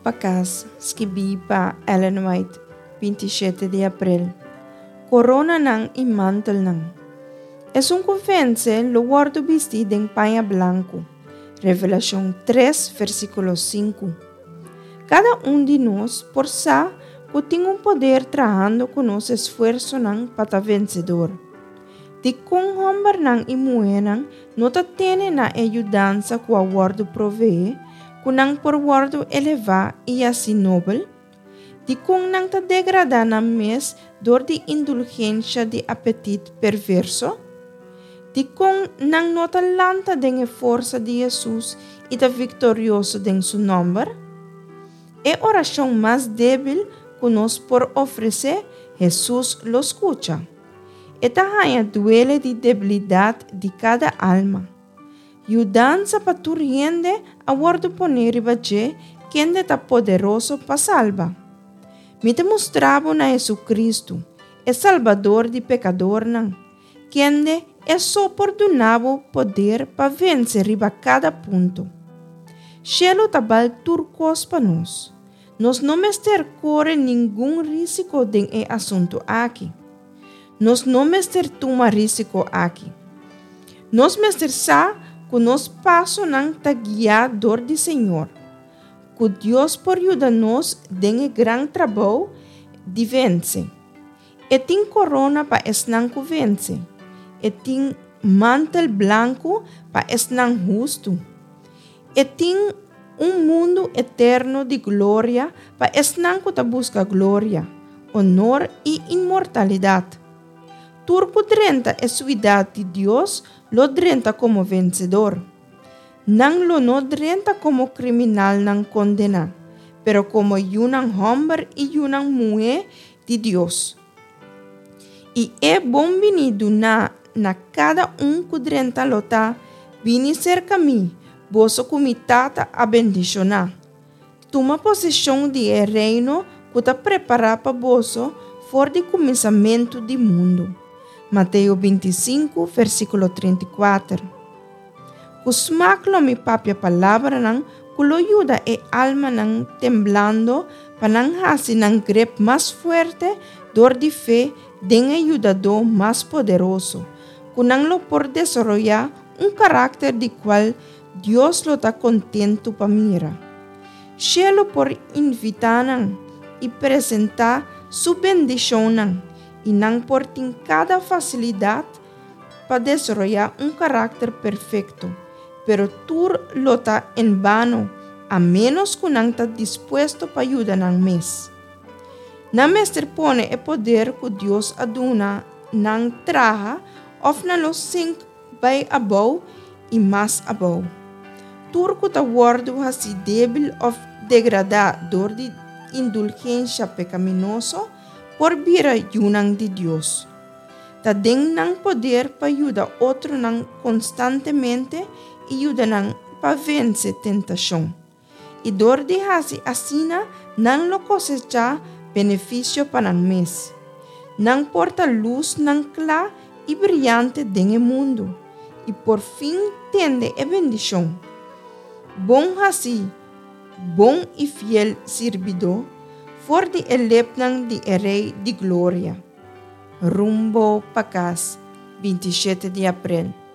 Pacas, escrevi pa Ellen White, 27 de abril. Corona nang e mantel nang. Es un convence lo guardo vestido en paña blanco. Revelación 3, versículo 5. Cada de nós, por sa, que tem poder trabajando con nos esfuerzo nang para vencedor. De con hombre nang e mulher nang, no ta tiene na ayudanza que o guardo provee, que nang por guardo elevar e assim noble. De com nang ta degrada na mes dor de indulgência de apetite perverso. De com nang nota lanta den força de Jesus e ta victorioso den su nombre. É oração mais débil que nos por oferecer, Jesus lo escucha. Esta raia duele de debilidade de cada alma. Yudança para tu rende a guardo poner e baje, quem está poderoso para salvar. Me te mostrava na Jesucristo, é Salvador de pecador não, quem é só perdonado poder para vencer riba cada ponto. Cielo tabal turcos para nós. Nós não mester corre nenhum risco de assunto aqui. Nós não mester toma risco aqui. Nós mester sa que nos passo não ta guiador de Senhor. Que Deus por ajuda-nos den gran trabalho de vence. E tem corona para esnan que vence. E tem mantel branco para esnan justo. E tem mundo eterno de glória para esnan que ta busca glória, honor e imortalidade. Turco drenta é suidade de Deus, lo drenta como vencedor. Nang lo no drenta como criminal nang condena, pero como yunang hombre e yunang mulher de Deus. E é bom venido na cada que drenta lota, vini cerca mim, vosso comitata a bendicionar. Toma possessão de reino que ta prepara para vosso for de começamento do mundo. Mateus 25, versículo 34. Kusmaklo mi papia palavra nang kulo ayuda e alma nang temblando panang hasi nang grip más fuerte dor de fe den ayudador más poderoso, kunang lo por desarrollar un carácter de cual Dios lo está contento pa mira. Cielo por invitar e presentar su bendición e não por ter cada facilidade para desarrollar um carácter perfeito, pero tu lo está en vano, a menos que não está dispuesto para ajudar nang mes. Na mestre pone o poder que Deus aduna nang traha, of na lo sink by above e mais above. Turco ta guardo hasi débil of degradador de indulgência pecaminoso, por vira yunang de Deus. Ta den nang poder para ayudar outro nang constantemente e ayuda nang para vencer tentação. E dor de hasi asina nang lo cosecha benefício para nang mes. Nang porta luz nang clara e brilhante den mundo. E por fim tende a bendição. Bom hasi, bom e fiel servidor, for de elepnang de rei de glória. Rumbo Pacas, 27 de abril.